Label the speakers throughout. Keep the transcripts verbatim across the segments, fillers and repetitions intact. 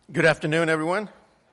Speaker 1: Good afternoon, everyone.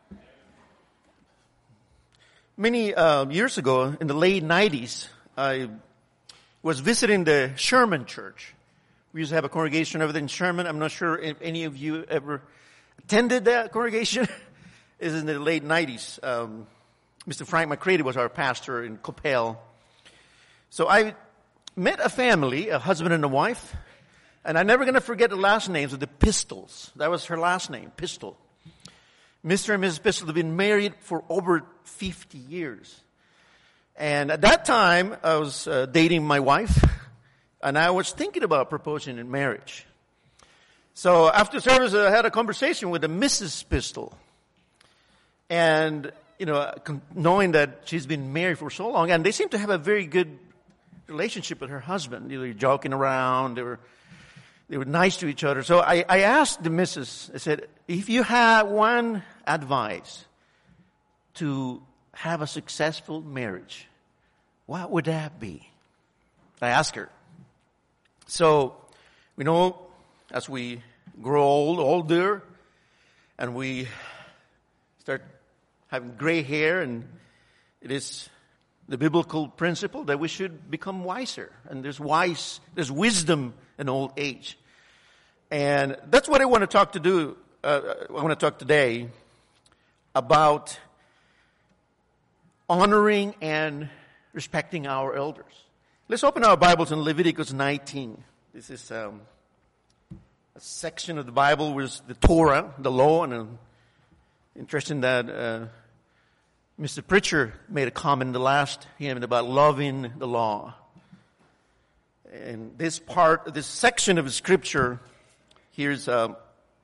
Speaker 1: Many uh, years ago, in the late nineties, I was visiting the Sherman Church. We used to have a congregation over there in Sherman. I'm not sure if any of you ever attended that congregation. It was in the late nineties. Um, Mister Frank McCready was our pastor in Coppell. So I met a family, a husband and a wife, and I'm never going to forget the last names of the Pistols. That was her last name, Pistol. Mister and Missus Pistol have been married for over fifty years. And at that time, I was uh, dating my wife, and I was thinking about proposing in marriage. So after service, I had a conversation with the Missus Pistol. And, you know, knowing that she's been married for so long, and they seem to have a very good relationship with her husband. They were joking around, they were They were nice to each other. So I, I asked the missus, I said, if you had one advice to have a successful marriage, what would that be? I asked her. So, we know as we grow old, older, and we start having gray hair, and it is the biblical principle that we should become wiser. And there's wise, there's wisdom in old age. And that's what I want to talk to do. Uh, I want to talk today about honoring and respecting our elders. Let's open our Bibles in Leviticus nineteen. This is um, a section of the Bible with the Torah, the law, and uh, interesting that uh, Mister Pritchard made a comment in the last hymn about loving the law. And this part, this section of the Scripture. Here's uh,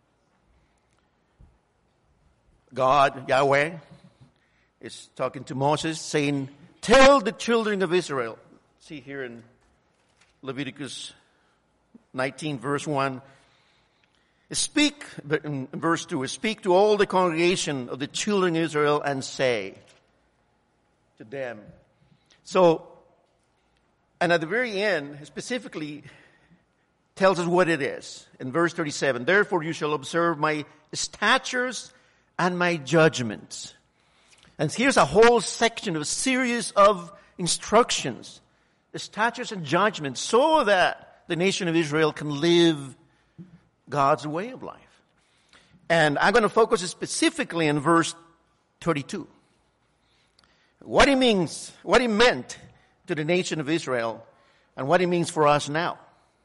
Speaker 1: God, Yahweh, is talking to Moses, saying, tell the children of Israel. See here in Leviticus nineteen, verse one. Speak, in verse two, speak to all the congregation of the children of Israel and say to them. So, and at the very end, specifically, tells us what it is. In verse thirty-seven, therefore you shall observe my statutes and my judgments. And here's a whole section of a series of instructions, the statutes and judgments, so that the nation of Israel can live God's way of life. And I'm going to focus specifically in verse thirty-two. What he means, what he meant to the nation of Israel, and what he means for us now.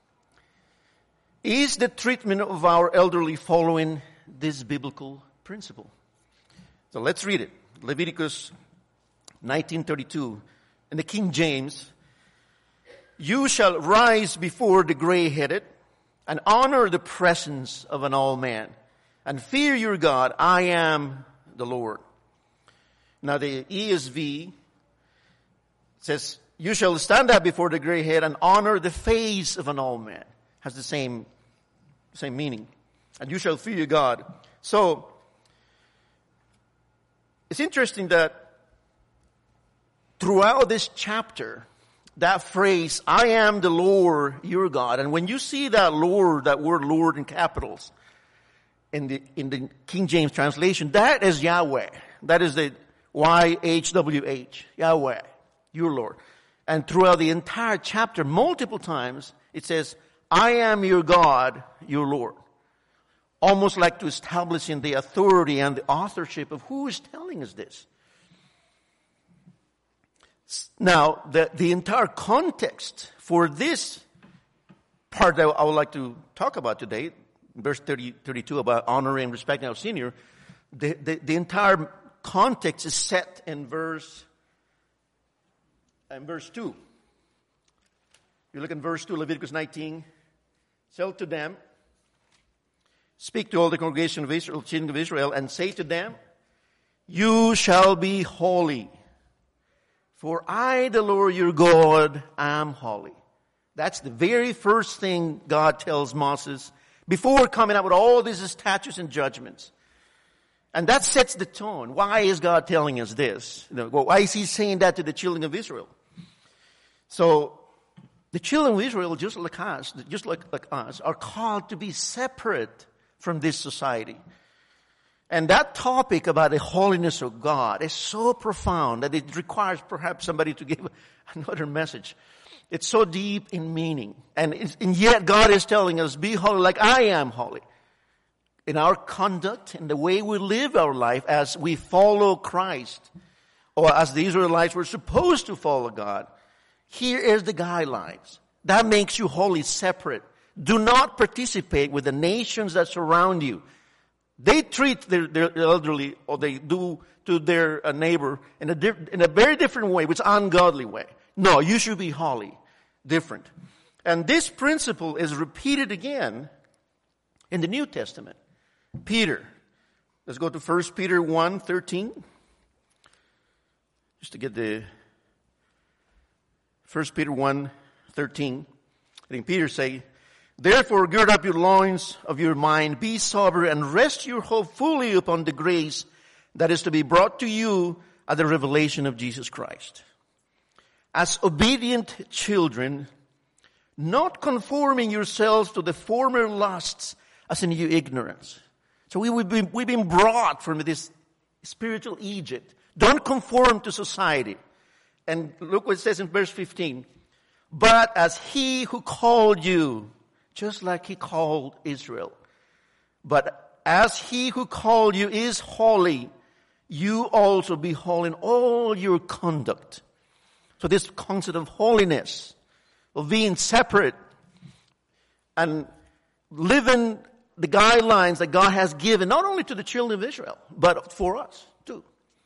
Speaker 1: Is the treatment of our elderly following this biblical principle? So let's read it. Leviticus nineteen thirty-two. In the King James, you shall rise before the gray-headed and honor the presence of an old man and fear your God. I am the Lord. Now the E S V says, you shall stand up before the gray-head and honor the face of an old man. Has the same, same meaning. And you shall fear your God. So, it's interesting that throughout this chapter, that phrase, I am the Lord your God. And when you see that Lord, that word Lord in capitals, in the, in the King James translation, that is Yahweh. That is the Y H W H. Yahweh, your Lord. And throughout the entire chapter, multiple times, it says, I am your God, your Lord. Almost like to establishing the authority and the authorship of who is telling us this. Now, the, the entire context for this part that I would like to talk about today, verse thirty, thirty-two about honoring and respecting our senior, the, the, the entire context is set in verse, in verse two. You look in verse two, Leviticus nineteen. Tell to them, speak to all the congregation of Israel, children of Israel, and say to them, you shall be holy, for I, the Lord your God, am holy. That's the very first thing God tells Moses before coming up with all these statutes and judgments. And that sets the tone. Why is God telling us this? Why is he saying that to the children of Israel? So, the children of Israel, just like us, just like, like us, are called to be separate from this society. And that topic about the holiness of God is so profound that it requires perhaps somebody to give another message. It's so deep in meaning. And, it's, and yet God is telling us, be holy like I am holy. In our conduct, in the way we live our life as we follow Christ, or as the Israelites were supposed to follow God. Here is the guidelines. That makes you wholly separate. Do not participate with the nations that surround you. They treat their, their elderly, or they do to their uh, neighbor in a, diff- in a very different way, which is an ungodly way. No, you should be holy. Different. And this principle is repeated again in the New Testament. Peter. Let's go to First Peter one thirteen. Just to get the First Peter one thirteen. I think Peter say, therefore gird up your loins of your mind, be sober, and rest your hope fully upon the grace that is to be brought to you at the revelation of Jesus Christ. As obedient children, not conforming yourselves to the former lusts as in your ignorance. So we, we've, been, we've been brought from this spiritual Egypt. Don't conform to society. And look what it says in verse fifteen. But as he who called you, just like he called Israel. But as he who called you is holy, you also be holy in all your conduct. So this concept of holiness, of being separate and living the guidelines that God has given, not only to the children of Israel, but for us too.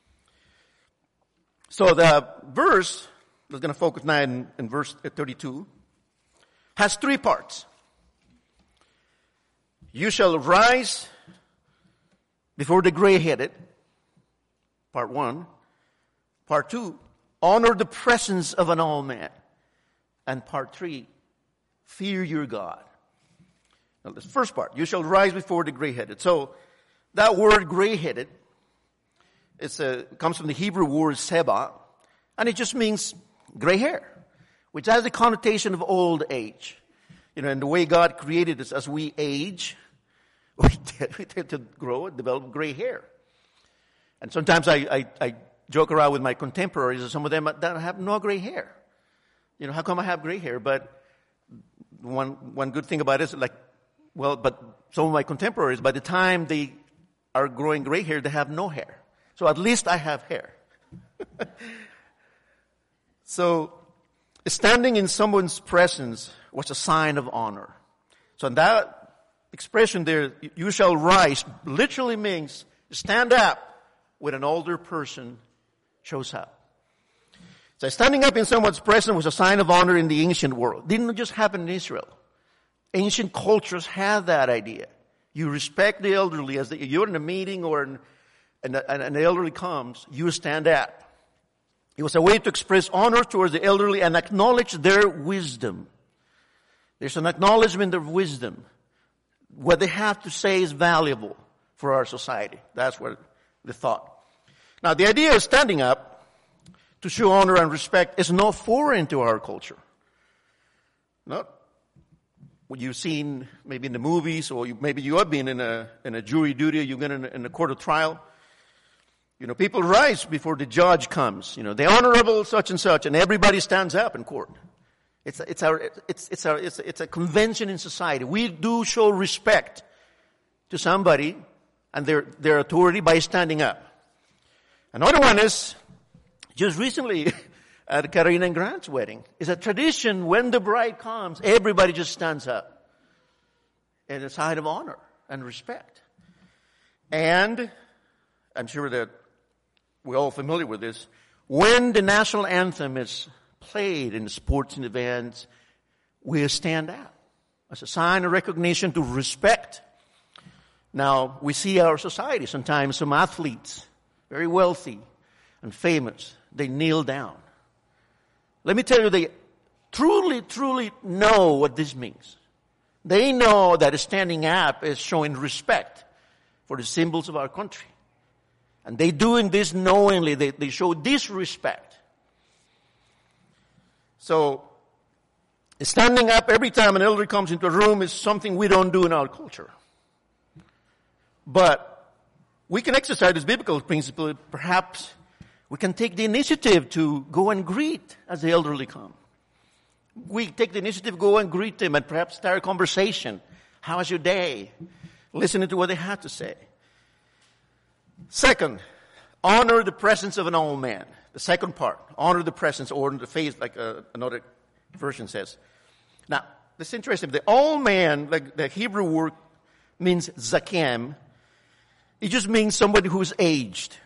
Speaker 1: So the verse, we're going to focus now in, in verse thirty-two, has three parts. You shall rise before the gray-headed, part one. Part two, honor the presence of an old man. And part three, fear your God. Now, the first part, you shall rise before the gray-headed. So that word gray-headed, it's a, comes from the Hebrew word seba, and it just means gray hair, which has the connotation of old age. You know, and the way God created us, as we age, we tend, we tend to grow and develop gray hair. And sometimes I, I, I joke around with my contemporaries, and some of them that have no gray hair. You know, how come I have gray hair? But one one good thing about it is, like, well, but some of my contemporaries, by the time they are growing gray hair, they have no hair. So at least I have hair. So standing in someone's presence was a sign of honor. So that expression there, you shall rise, literally means stand up when an older person shows up. So standing up in someone's presence was a sign of honor in the ancient world. It didn't just happen in Israel. Ancient cultures had that idea. You respect the elderly. As the, you're in a meeting or an, an, an elderly comes, you stand up. It was a way to express honor towards the elderly and acknowledge their wisdom. There's an acknowledgement of wisdom. What they have to say is valuable for our society. That's what the thought. Now, the idea of standing up to show honor and respect is not foreign to our culture. Not what you've seen maybe in the movies, or you, maybe you have been in a in a jury duty, you've been in a, in a court of trial. You know, people rise before the judge comes. You know, the honorable such and such, and everybody stands up in court. It's a, it's our it's it's our it's a, it's a convention in society. We do show respect to somebody and their their authority by standing up. Another one is just recently at Karina and Grant's wedding. It's a tradition when the bride comes, everybody just stands up in a sign of honor and respect. And I'm sure that we're all familiar with this. When the national anthem is played in sports and events, we stand out as a sign of recognition to respect. Now, we see our society, sometimes some athletes, very wealthy and famous, they kneel down. Let me tell you, they truly, truly know what this means. They know that standing up is showing respect for the symbols of our country. And they doing this knowingly. They, they show disrespect. So, standing up every time an elder comes into a room is something we don't do in our culture. But we can exercise this biblical principle. Perhaps we can take the initiative to go and greet as the elderly come. We take the initiative, go and greet them, and perhaps start a conversation. How was your day? Listening to what they have to say. Second, honor the presence of an old man. The second part, honor the presence or the face, like uh, another version says. Now, this is interesting. The old man, like the Hebrew word means zakem. It just means somebody who's aged.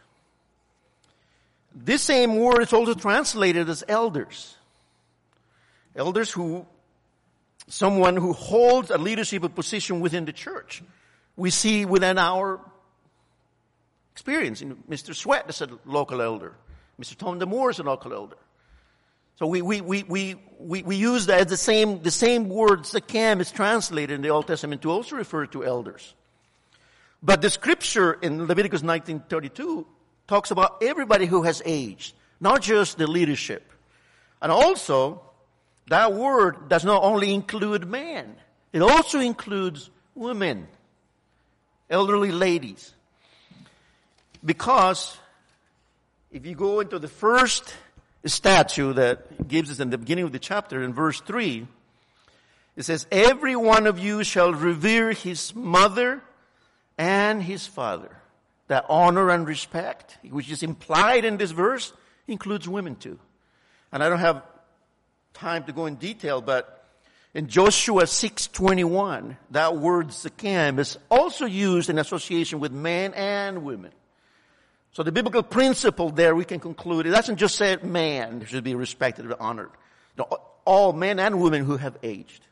Speaker 1: This same word is also translated as elders. Elders who, someone who holds a leadership position within the church. We see within our experience. Mister Sweat is a local elder. Mister Tom DeMoore is a local elder. So we, we, we, we, we, we use that as the same, the same word zakem is translated in the Old Testament to also refer to elders. But the scripture in Leviticus nineteen thirty-two talks about everybody who has aged, not just the leadership. And also, that word does not only include men, it also includes women, elderly ladies. Because if you go into the first statute that gives us in the beginning of the chapter, in verse three, it says, every one of you shall revere his mother and his father. That honor and respect, which is implied in this verse, includes women too. And I don't have time to go in detail, but in Joshua six twenty-one, that word zakem is also used in association with men and women. So the biblical principle there, we can conclude, it doesn't just say man should be respected and honored. No, all men and women who have aged.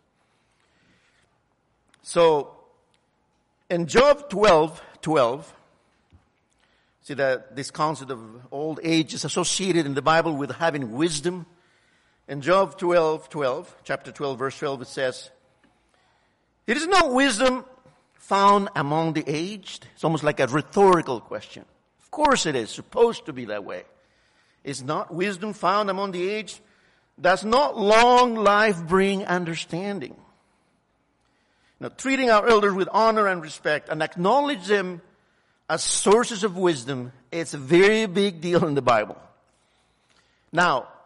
Speaker 1: So, in Job twelve twelve, see that this concept of old age is associated in the Bible with having wisdom. In Job twelve twelve, chapter twelve, verse twelve, it says, it is not wisdom found among the aged. It's almost like a rhetorical question. Of course it is supposed to be that way. Is not wisdom found among the aged? Does not long life bring understanding? Now, treating our elders with honor and respect and acknowledge them as sources of wisdom, it's a very big deal in the Bible. Now, of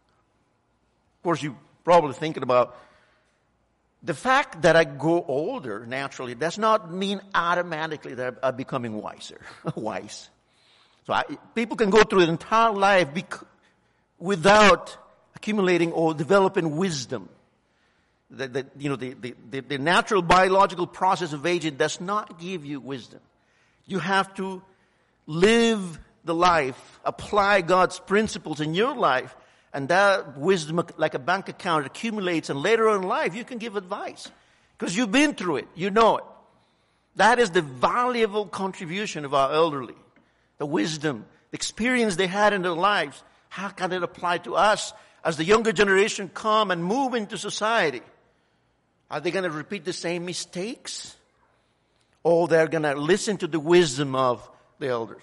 Speaker 1: course, you're probably thinking about the fact that I grow older naturally does not mean automatically that I'm becoming wiser, wise. So I, people can go through their entire life bec- without accumulating or developing wisdom. The, the, you know, the, the, the natural biological process of aging does not give you wisdom. You have to live the life, apply God's principles in your life, and that wisdom, like a bank account, accumulates, and later on in life you can give advice. Because you've been through it, you know it. That is the valuable contribution of our elderly. The wisdom, the experience they had in their lives. How can it apply to us as the younger generation come and move into society? Are they going to repeat the same mistakes? Or they're going to listen to the wisdom of the elders?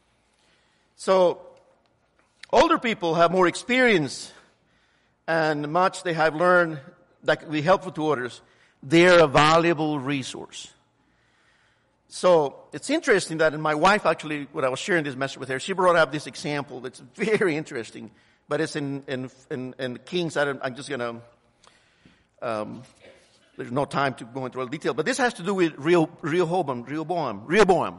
Speaker 1: So, older people have more experience and much they have learned that can be helpful to others. They're a valuable resource. So, it's interesting that my wife actually, when I was sharing this message with her, she brought up this example that's very interesting. But it's in, in, in, in Kings. I don't, I'm just going to, um, there's no time to go into all detail. But this has to do with Rehoboam, Rehoboam, Rehoboam,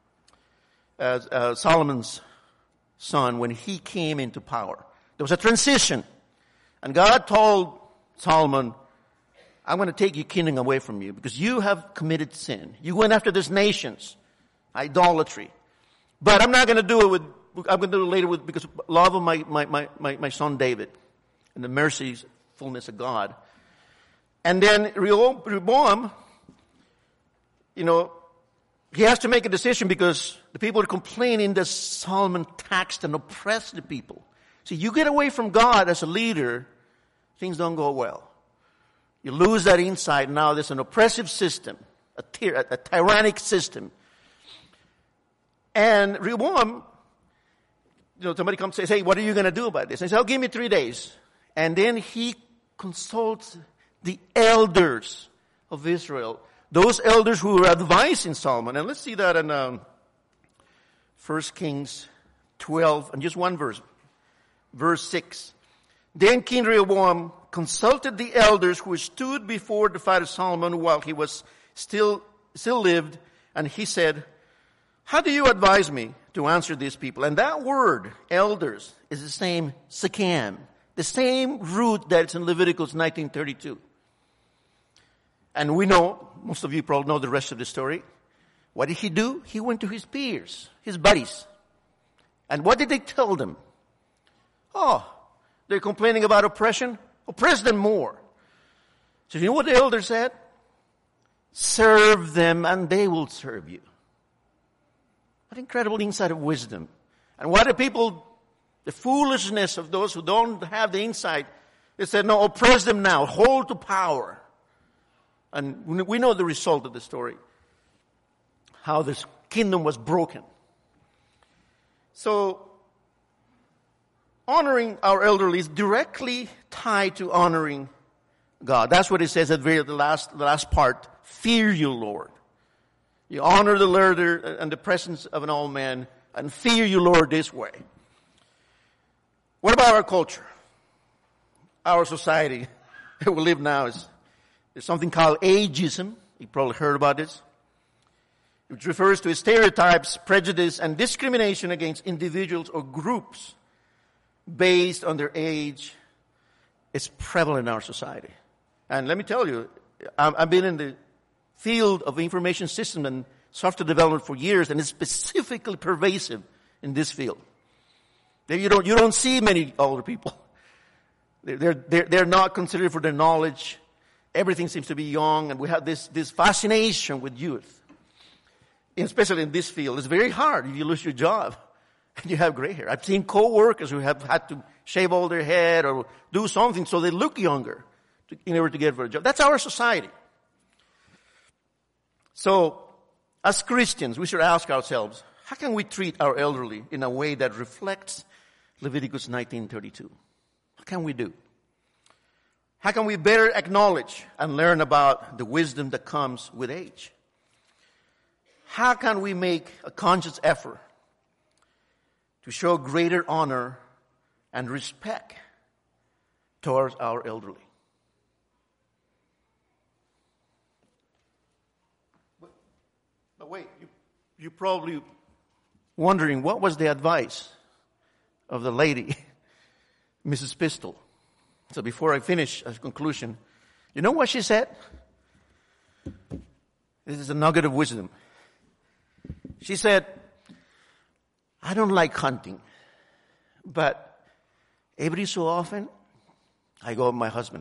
Speaker 1: uh, uh, Solomon's son, when he came into power. There was a transition. And God told Solomon, I'm going to take your kingdom away from you because you have committed sin. You went after these nations, idolatry. But I'm not going to do it with, I'm going to do it later with, because of love of my, my, my, my, my son David and the mercifulness of God. And then Rehoboam, you know, he has to make a decision because the people are complaining that Solomon taxed and oppressed the people. See, you get away from God as a leader, things don't go well. You lose that insight. Now there's an oppressive system, a, tyr- a tyrannic system. And Rehoboam, you know, somebody comes and says, hey, what are you going to do about this? And he says, oh, give me three days. And then he consults the elders of Israel, those elders who were advising Solomon. And let's see that in um, First Kings twelve, and just one verse. Verse six. Then King Rehoboam consulted the elders who stood before the father Solomon while he was still, still lived, and he said, how do you advise me to answer these people? And that word, elders, is the same Sekam, the same root that's in Leviticus nineteen thirty-two. And we know, most of you probably know the rest of the story. What did he do? He went to his peers, his buddies. And what did they tell them? Oh, they're complaining about oppression? Oppress them more. So you know what the elder said? Serve them and they will serve you. What incredible insight of wisdom. And what the people, the foolishness of those who don't have the insight, they said, no, oppress them now, hold to power. And we know the result of the story. How this kingdom was broken. So, honoring our elderly is directly tied to honoring God. That's what it says at the very the last the last part. Fear you, Lord. You honor the elder and the presence of an old man, and fear you, Lord, this way. What about our culture? Our society that we live now is there's something called ageism. You probably heard about this. Which refers to stereotypes, prejudice, and discrimination against individuals or groups based on their age. It's prevalent in our society. And let me tell you, I've been in the field of information system and software development for years, and it's specifically pervasive in this field. You don't, you don't see many older people. They're, they're, they're not considered for their knowledge. Everything seems to be young, and we have this, this fascination with youth. Especially in this field. It's very hard if you lose your job and you have gray hair. I've seen co-workers who have had to shave all their head or do something so they look younger to, in order to get for a job. That's our society. So, as Christians, we should ask ourselves, how can we treat our elderly in a way that reflects Leviticus nineteen thirty-two? What can we do? How can we better acknowledge and learn about the wisdom that comes with age? How can we make a conscious effort to show greater honor and respect towards our elderly? But, but wait, you, you're probably wondering, what was the advice of the lady, Missus Pistol? So before I finish a conclusion, you know what she said? This is a nugget of wisdom. She said, I don't like hunting, but every so often, I go with my husband.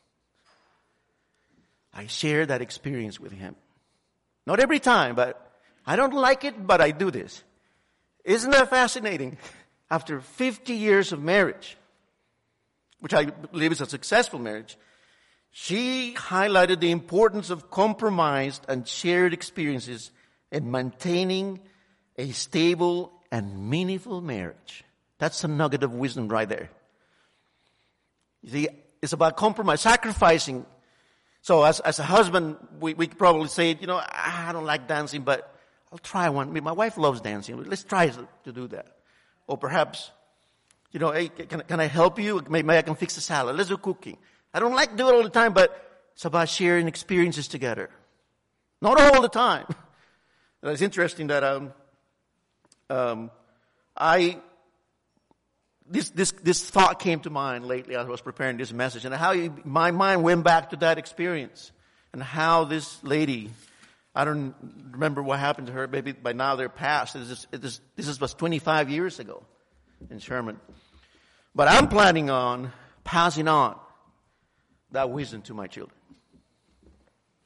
Speaker 1: I share that experience with him. Not every time, but I don't like it, but I do this. Isn't that fascinating? After fifty years of marriage, which I believe is a successful marriage, she highlighted the importance of compromised and shared experiences in maintaining a stable and meaningful marriage. That's a nugget of wisdom right there. You see, it's about compromise, sacrificing. So as, as a husband, we, we probably say, you know, I don't like dancing, but I'll try one. I mean, my wife loves dancing. Let's try to do that. Or perhaps, you know, hey, can, can I help you? Maybe I can fix the salad. Let's do cooking. I don't like to do it all the time, but it's about sharing experiences together. Not all the time. It's interesting that um, um, I this this this thought came to mind lately as I was preparing this message, and how you, my mind went back to that experience, and how this lady, I don't remember what happened to her. Maybe by now they're past. This is this, this was twenty-five years ago in Sherman, but I'm planning on passing on that wisdom to my children.